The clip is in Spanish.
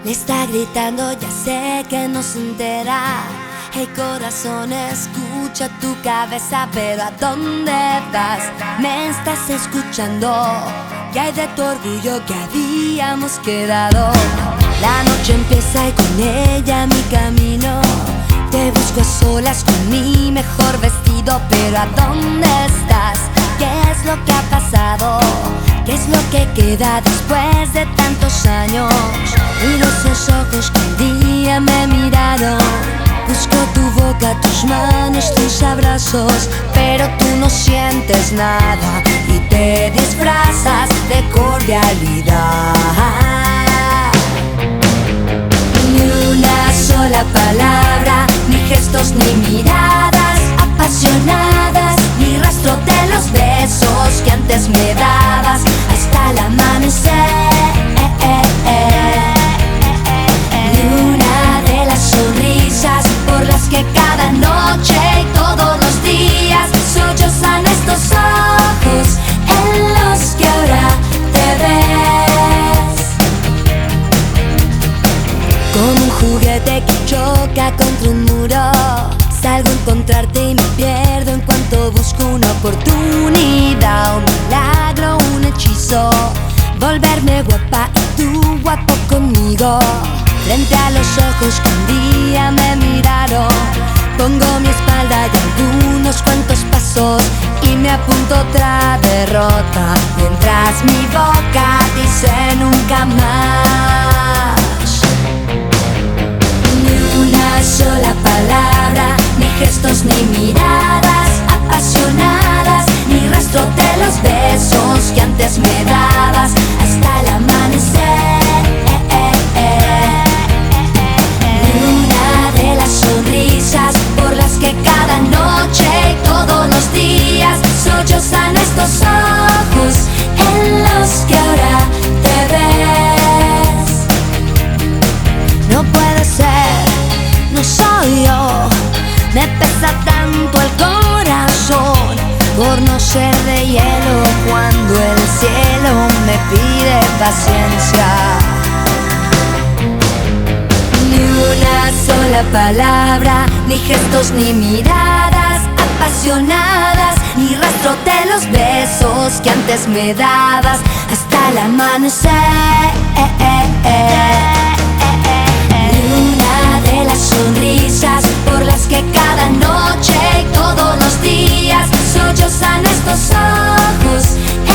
Me está gritando, ya sé que no se entera. Hey corazón, escucha tu cabeza, pero ¿a dónde vas? Me estás escuchando. ¿Qué hay de tu orgullo que habíamos quedado? La noche empieza y con ella mi camino. Te busco a solas con mi mejor vestido, pero ¿a dónde estás? ¿Qué es lo que ha pasado? ¿Qué es lo que queda después de tantos años? Miro esos ojos que un día me miraron. Busco tu boca, tus manos, tus abrazos, pero tú no sientes nada y te disfrazas de cordialidad. Ni una sola palabra, ni gestos ni miradas apasionadas, ni rastro de los besos que antes me dabas hasta el amanecer. Ni una de las sonrisas por las que cada noche y todos los días sollozan estos ojos en los que ahora te ves. Como un juguete que choca contra un muro, salgo a encontrarte y me pierdo en cuanto busco una oportunidad, un milagro, un hechizo, volverme guapa y tú guapo conmigo. Frente a los ojos que un día me miraron, pongo mi espalda y algunos cuantos pasos y me apunto otra derrota, mientras mi boca dice nunca más. Ni una sola palabra, ni gestos ni miradas apasionadas, ni rastro de los besos que antes me dabas hasta el amanecer. Ni una de las sonrisas por las que cada noche y todos los días sollozan estos ojos en los que ahora te ves. No puede ser, no soy yo. Me pesa tanto el corazón por no ser de hielo cuando el cielo me pide paciencia. Ni una sola palabra, ni gestos ni miradas apasionadas, ni rastro de los besos que antes me dabas hasta el amanecer. Ni una de las sonrisas por las que cada noche y todos los días sollozan estos ojos